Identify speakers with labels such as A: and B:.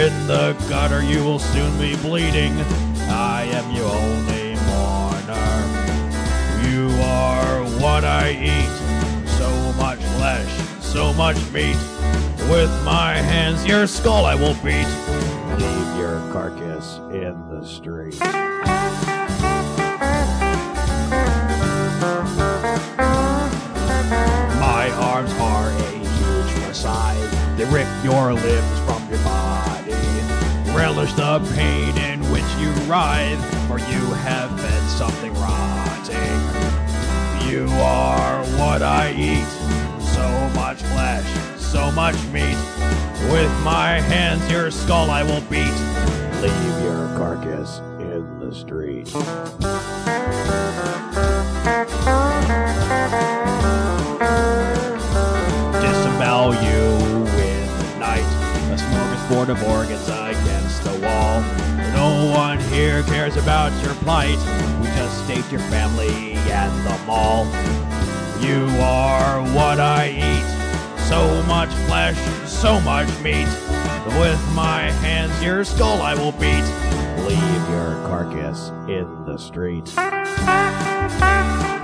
A: In the gutter you will soon be bleeding. I am your only mourner. You are what I eat. So much flesh, so much meat. With my hands your skull I will beat. Leave your carcass in the street. My arms are a huge Versailles. They rip your limbs from your body. Relish the pain in which you writhe, for you have fed something rotting. You are what I eat. So much flesh, so much meat. With my hands your skull I will beat. Leave your carcass in the street. Disembowel you in the night. A smorgasbord of organs against the wall. No one here cares about your plight. We just staked your family at the mall. You are what I eat. So much flesh, so much meat. With my hands your skull I will beat. Leave your carcass in the street.